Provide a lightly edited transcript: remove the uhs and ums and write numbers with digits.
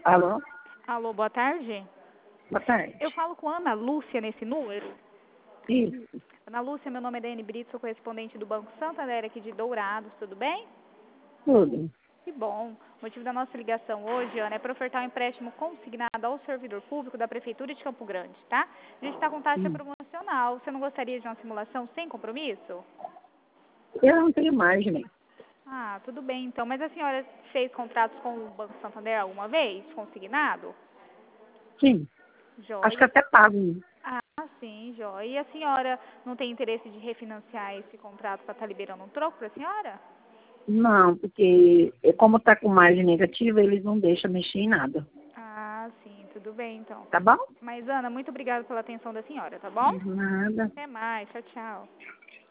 Alô? Alô, boa tarde. Boa tarde. Eu falo com Ana Lúcia nesse número. Isso, Ana Lúcia, meu nome é Dani Brito, sou correspondente do Banco Santander aqui de Dourados, tudo bem? tudo. Que bom. O motivo da nossa ligação hoje, Ana, é para ofertar um empréstimo consignado ao servidor público da Prefeitura de Campo Grande, tá? A gente está com taxa promocional. Você não gostaria de uma simulação sem compromisso? Eu não tenho margem. Ah, tudo bem então. Mas a senhora fez contratos com o Banco Santander alguma vez, consignado? Sim, acho que Joia. até pago. Ah, sim, joia. E a senhora não tem interesse de refinanciar esse contrato para estar liberando um troco para a senhora? Não, porque como está com margem negativa, eles não deixam mexer em nada. Ah, sim, tudo bem então. Tá bom? Mas, Ana, muito obrigada pela atenção da senhora, tá bom? Nada. Até mais, tchau, tchau.